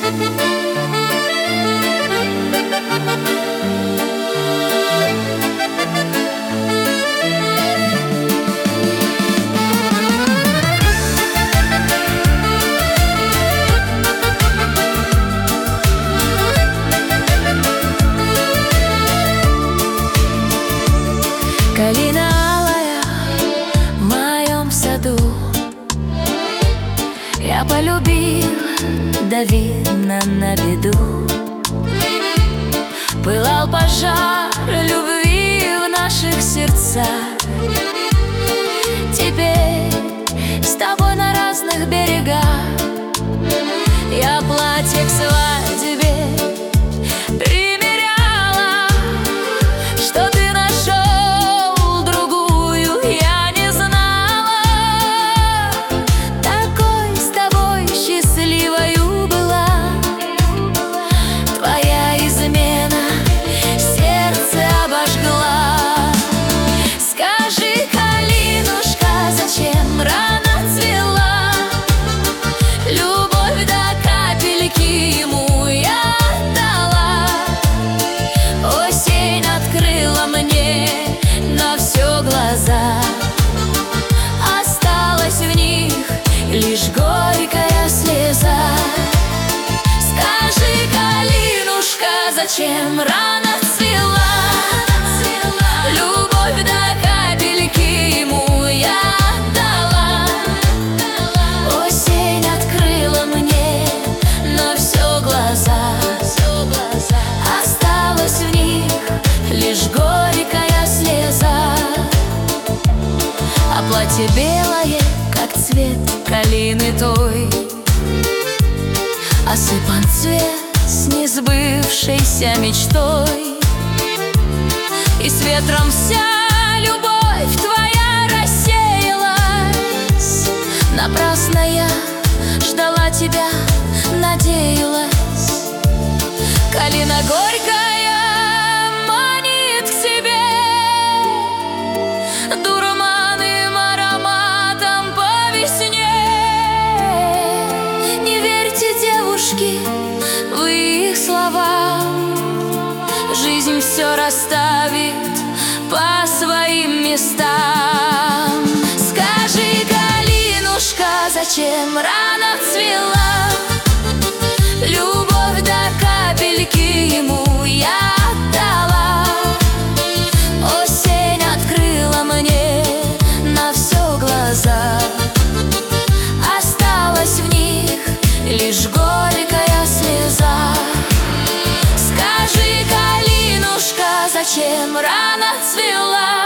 Калина алая в моем саду, я полюбила, да видно на беду. Пылал пожар любви в наших сердцах. Теперь с тобой на разных берегах. Я платье к свадьбе примеряла, что ты нашел другую, я не знала. Такой с тобой счастливою была. Твоя измена сердце обожгла. Скажи, калинушка, зачем рано цвела? Любовь до капельки ему я отдала. Осень открыла мне на все глаза. Осталась в них лишь горькая слеза. Скажи, калинушка, зачем рано цвела? Любовь до капельки ему я отдала. Осень открыла мне на все глаза. Осталась в них лишь горькая слеза. А платье белое, как цвет калины той, осыпан цвет с несбывшейся мечтой. И с ветром вся любовь твоя рассеялась. Напрасно я ждала тебя, надеялась. Калина горькая манит к себе дурманным ароматом по весне. Не верьте, девушки, в их слова. Жизнь все расставит по своим местам. Скажи, калинушка, зачем рано цвела? Любовь до капельки ему я отдала. Осень открыла мне на все глаза. Осталась в них лишь горькая слеза. Скажи, калинушка, зачем рано цвела?